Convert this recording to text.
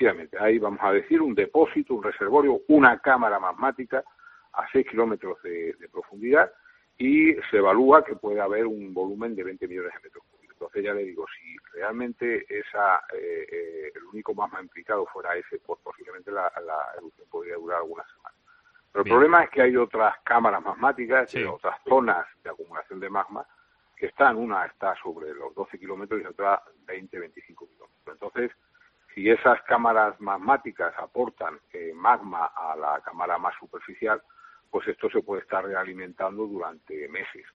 efectivamente, hay, vamos a decir, un depósito, un reservorio, una cámara magmática a 6 kilómetros de profundidad, y se evalúa que puede haber un volumen de 20 millones de metros cúbicos. Entonces ya le digo, si realmente el único magma implicado fuera ese, pues posiblemente la erupción podría durar algunas semanas. Pero el problema es que hay otras cámaras magmáticas, otras zonas de acumulación de magma, que una está sobre los 12 kilómetros y otra 20-25 kilómetros. Entonces, si esas cámaras magmáticas aportan magma a la cámara más superficial, pues esto se puede estar realimentando durante meses.